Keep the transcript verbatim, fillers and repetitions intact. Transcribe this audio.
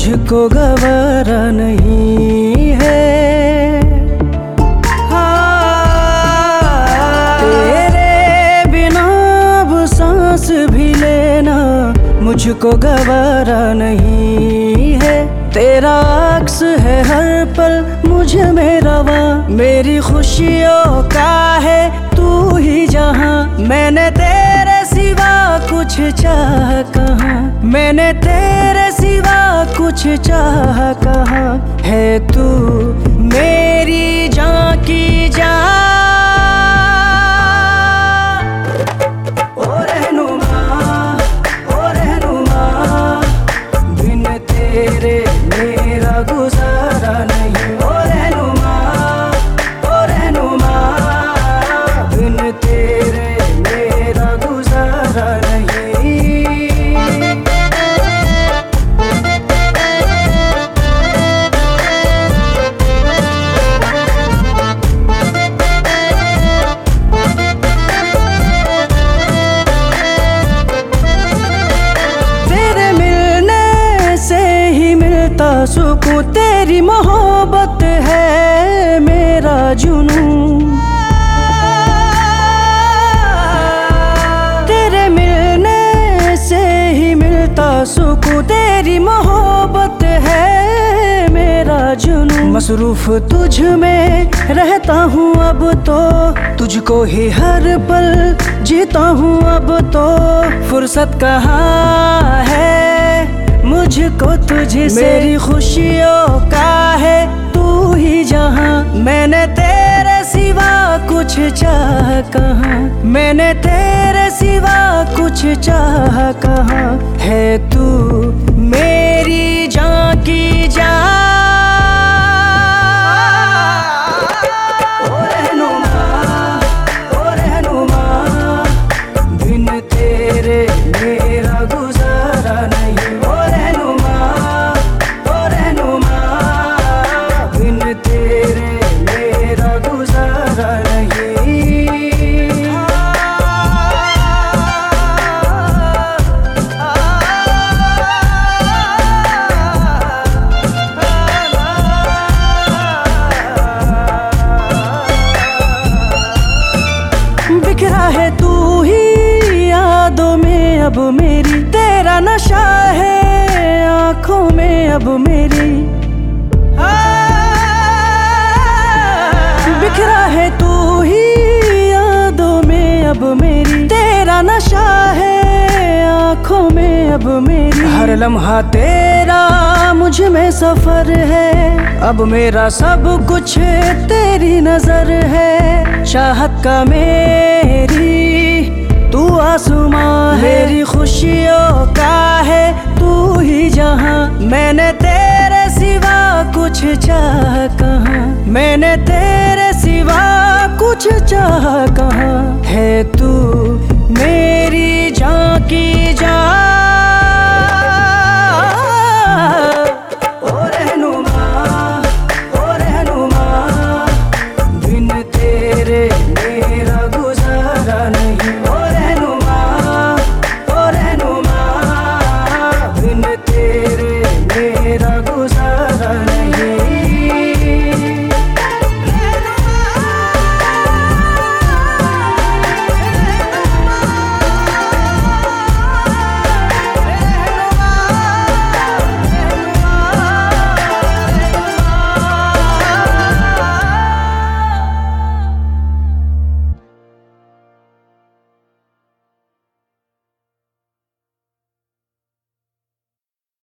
मुझको गवारा नहीं है। हाँ, तेरे बिना अब सांस भी लेना मुझको गवारा नहीं है। तेरा अक्स है हर पल मुझ में रवा, मेरी खुशियों का है तू ही जहां। मैंने तेरे सिवा कुछ चाह कहाँ, मैंने तेरे सिवा कुछ चाह कहाँ। है तू मेरी जान की जान। ओ रहनुमा, ओ रहनुमा, बिन तेरे मेरा गुजारा नहीं। ओ रहनुमा, ओ रहनुमा, बिन तेरे मेरा गुजारा नहीं। सुकून तेरी मोहब्बत है मेरा जुनून। तेरे मिलने से ही मिलता सुकून, तेरी मोहब्बत है मेरा जुनून। मसरूफ तुझ में रहता हूँ अब तो, तुझको ही हर पल जीता हूँ अब तो। फुर्सत कहाँ है मुझको तुझसे, मेरी खुशियों का है तू ही जहां। मैंने तेरे सिवा कुछ चाह कहाँ, मैंने तेरे सिवा कुछ चाह कहाँ। है तू मेरी जान की जान। ओ रहनुमा, ओ रहनुमा, बिन तेरे मेरा गुजारा नहीं। बिखरा है तू ही यादों में अब मेरी, तेरा नशा है आँखों में अब मेरी। बिखरा है तू ही यादों में अब मेरी, तेरा नशा है आँखों में अब मेरी। हर लम्हा तेरा मुझ में सफर है, अब मेरा सब कुछ तेरी नजर है। चाहत का मेरी तू आसमां है, मेरी खुशियों का है तू ही जहां। मैंने तेरे सिवा कुछ चाह कहाँ, मैंने तेरे सिवा कुछ चाह कहाँ। है तू